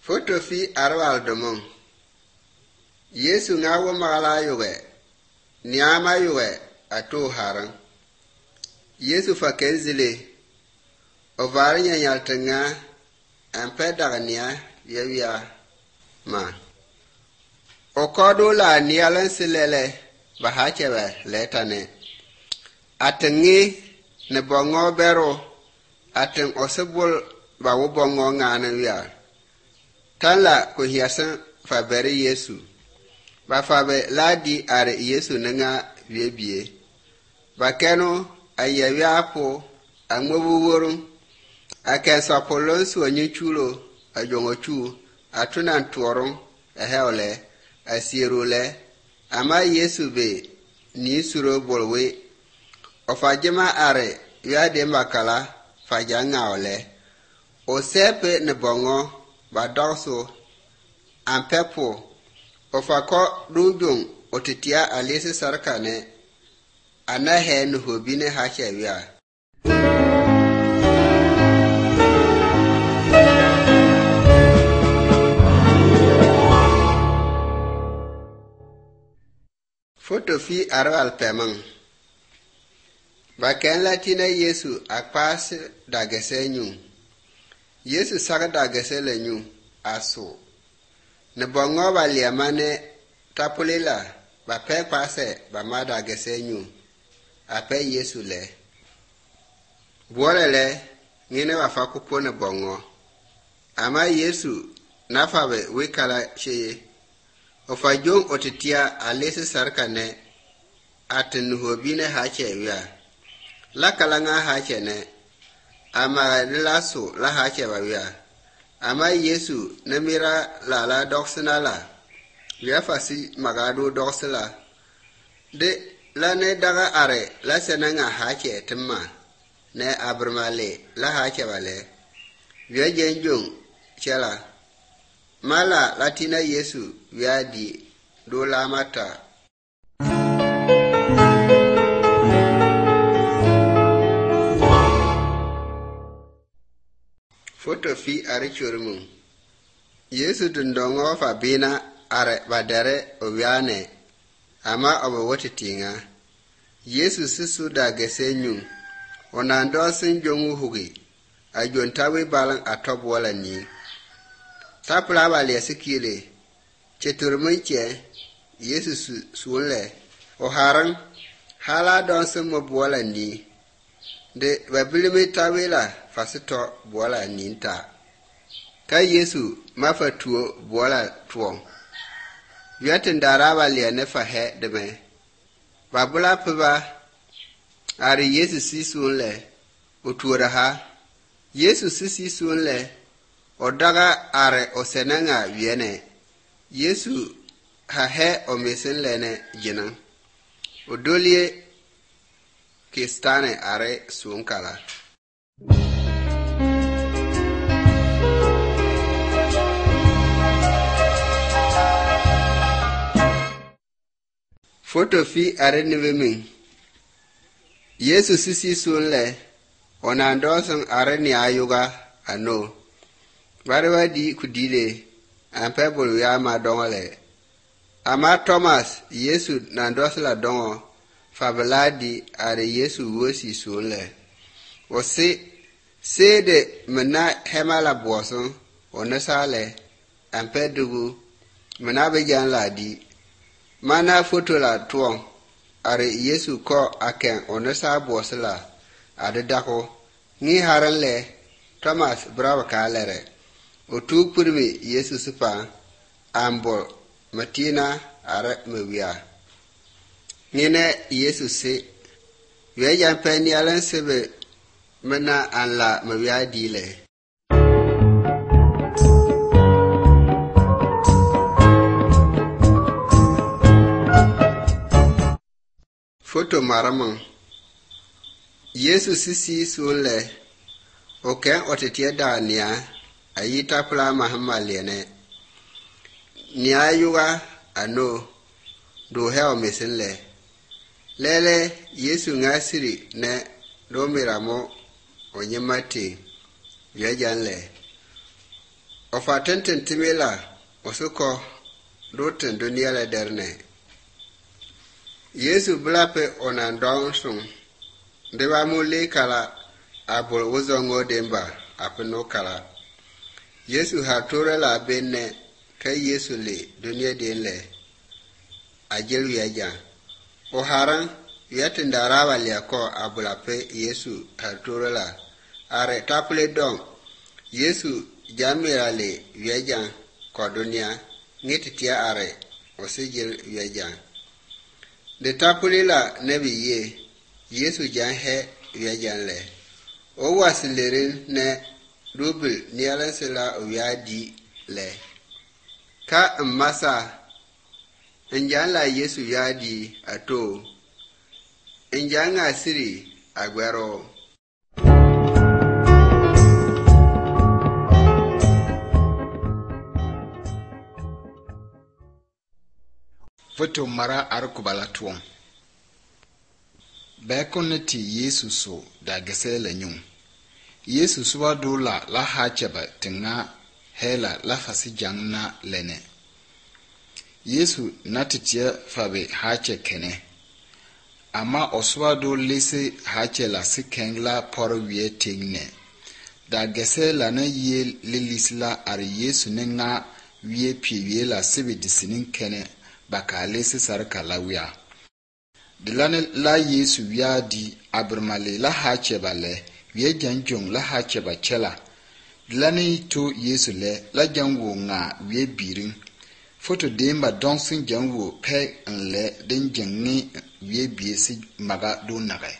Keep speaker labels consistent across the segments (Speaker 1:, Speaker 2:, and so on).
Speaker 1: Foto fi arwal domon. Yesu nga wo magala yuwe. Niama yuwe ato haran. Yesu fa kenzile. Ovari nyanyaltenga ampedagnia yewia ma. Okodo la nialan silele bahachebe letane. Atengi ne bongo bero ateng osebul ba wo bongo ngana wia. Tala ko hiasan fa bere Yesu. Ba fa be ladi are Yesu nga wiebie. Ba keno ayewia po angmobuworun akenso polonsu onyichulo ajongochu atunan tuorun ehole asirule ama Yesu be ni suro bolwe ofajema are yade makala fajanga ole osepe ne bongo badorso ampepo ofako dujung otitia alisi sarkane anahe nuhobine hachewia. Foto fi arwal pemang. Baken latina Yesu akpas dagese nyu. Yesu saka dagese le nyu aso. Ne bongo ba liamane tapulela ba pe pase ba ma dagese nyu. Ape Yesu le. Buolele ngine wafa kupo ne bongo. Ama Yesu nafabe wikala cheye. Ofajong otitia alesi sarkane atenuhobine hachewia. La kalanga hachene ama laso la hachewia. Ama Yesu nemira la doksina la. Wiafasi magado doksila. De la ne daga are la senanga hache tema. Ne abrmale la hachewale. Wiajenjong chela. Mala latina Yesu wiadi dola mata. Foto fi are chorumu. Yesu dundongo fa bina are badare owiane ama obo wotitinga. Yesu sisu da gesenyu onando sinjongu hugi ajontawe balang atob wala ni. Tapla ba le sikile cheturmunche Yesu suule o haran hala don sumo bola ni de babilimi tawela fasito bola ninta ka Yesu mafatuo bola tuon yatin daraba le ne fa he de me babula pba ari Yesu sisuule o tuora ha Yesu sisuule odaga are osenanga wiene Yesu hahe omesen lene jina odolie kistane are sunkala. Foto fi are nivemin Yesu sisi sunle onandosan are ni ayuga ano Barwa di kudile ampebulu ya madongole. Ama Thomas Yesu nandosla dongo fabaladi are Yesu wosi sunle. Ose sede mena hemala boson onesale ampedugu mena bejan ladi. Mana foto la tuon are Yesu ko aken onesa bosla adedako ni haranle Thomas brava kalere. Otu purmi Yesu supa ambo matina are mewia. Nine Yesu se wejan peni alan sebe mena anla mewia dile. Foto maramon Yesu sisi sule oken otetie dania ayita pla mahamalene ni ayuga ano do heo mesenle lele Yesu ngasiri ne do miramo onyemati yajanle o fa tentimela osuko roten dunia la derne. Yesu blape onandong sung deba mule kala abol wuzongo demba apeno kala. Yesu hatura la benne ka Yesu le dunia den le ajelu yaja. O haran yatinda rawa liako abulape Yesu hatura la are tapule dong Yesu jamira le yaja ko dunia ngititia are osijil yaja. De tapule la nebi ye Yesu jan he yaja le. O wasilerin ne rubel nialansela uyadi le. Ka masa njala Yesu yadi ato njanga siri agwero.
Speaker 2: Foto mara arkubala tuom. Bekoneti Yesu so da gesele nyum. Yesu suwa dola la hacheba tinga hela la fasi jangna lene. Yesu natitia fabe hache kene. Ama oswa do lese hache la sikeng la poro wie tingne. Da gesele na ye lilisla ari Yesu nenga wie piwie la sibi disinin kene baka lese sarka la wia. Dilane la Yesu wia di abirmale la hache bale. Wie janjong la hacheba chela. Dilane to Yesu le la jangwo nga wie biring. Foto demba donsin jangwo pe nle den jangi wie biesi maga do nagay.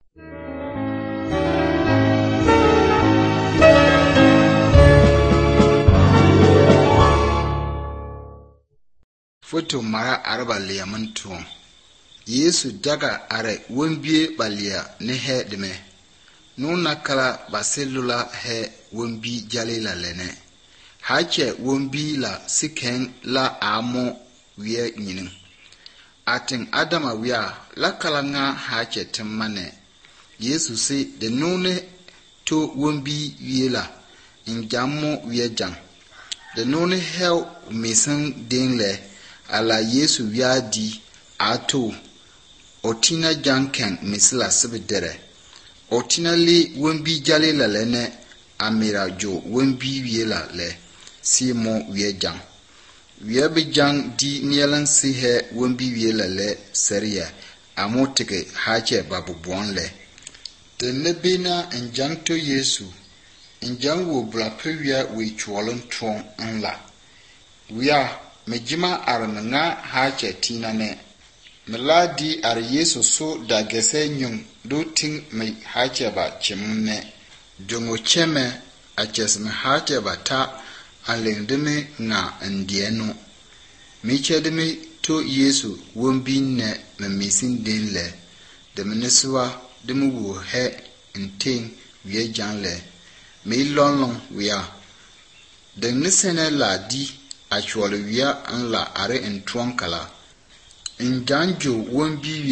Speaker 2: Foto mara araba liyaman tuon. Yesu daga are wombie balia ne he deme. Nuna kala baselula he wombi jalila lene. Hache wombi la sikeng la amo wie nyinin. Ating adama wia la kala nga hache temmane. Yesu se de nune to wombi wie la njamo wie jang. De nune hel misen dengle ala Yesu wia di ato otina janken misla sibidere. Otina li wombi jale la lene amira jo wombi wie la le si mo wie jang. Wie be jang di nielan si he wombi wie la le seria amotike hache babu bonle. De nebina njang to Yesu njang wo brape wia we chwolon tron nla. Wia mejima arnanga hache tinane. Meladi ar Yesu so da gese nyum do ting me hacheba chimne. Dongo cheme achesme hacheba ta alendeme na ndieno. Michedeme to Yesu wombi ne memisin den le. Demeneswa demu wo he nting wie jan le. Me lonlong wia. Dennisene la di achwole wia anla are entwankala. Njanjo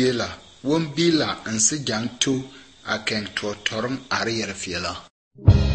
Speaker 2: wombi la nsi jang to aken to torum ari yerfiela.